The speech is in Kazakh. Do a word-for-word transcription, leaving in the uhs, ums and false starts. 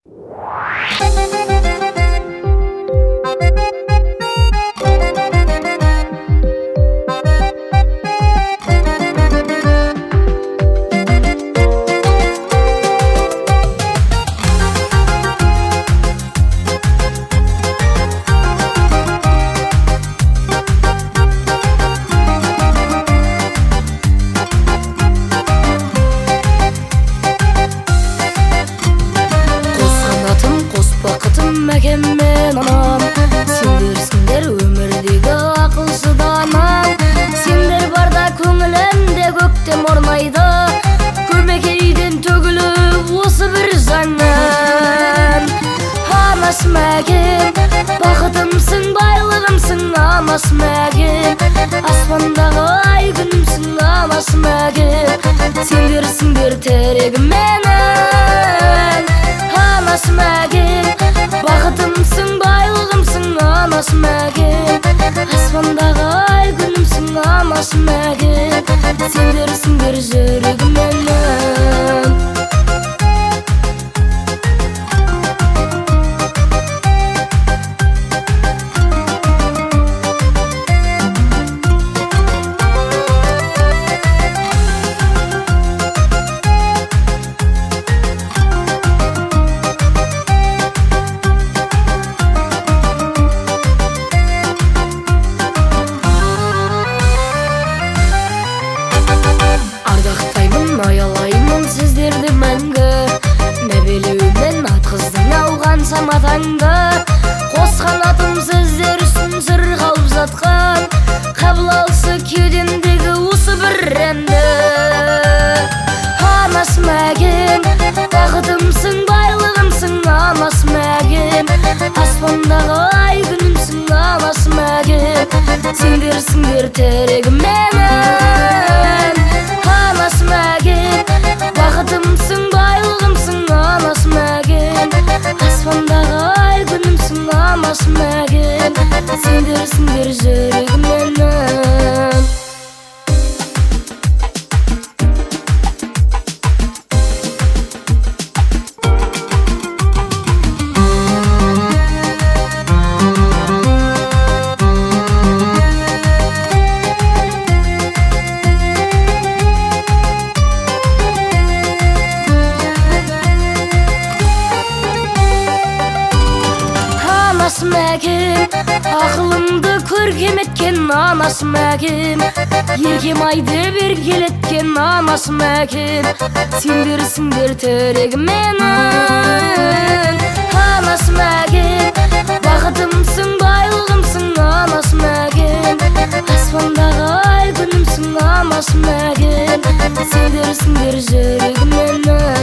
Мәкеммен анам, сендерсіңдер өмірдегі ақылсыз данам. Сендер барда көңілімде көктем орнайды, көмекейден төгіліп осы бір заңнан. Анас мәкем, бақытымсың, байлығымсың, анас мәкем. Аспандағы ай күнімсің, анас мәкем. Сендерсіңдер тірегім менің, анас мәкем. Бақытымсың, байлығымсың, анас мәкем. Аспандағы ай күнімсің, анас мәкем. Сендерсіңдер жүрегім менің. Аялаймын сіздерді мәңгі, нәбелеумен атқыздың алған саматаңды. Қосқан атым сіздер үшін сыр қалып жатқан, қабыл алсы кеудемдегі осы бір әнді. Анас мәкем, бақытымсың, байлығымсың, анас мәкем. Аспандағы ай күнімсің, анас мәкем. Сендерсіңдер тірегім менің, анас мәкем. Бақытымсың, байлығымсың, анас мәкем. Аспандағы ай күнімсің, анас мәкем. Сендерсіңдер жүрегім менің. Анас мәкем, ақылымды көркем еткен анас мәкем. Еркем айды бергелеткен анас мәкем. Сендерсіңдер тірегім менің, анас мәкем. Бақытымсың, байлығымсың, анас мәкем. Аспандағы ай күнімсің, анас мәкем. Сендерсіңдер жүрегім менің.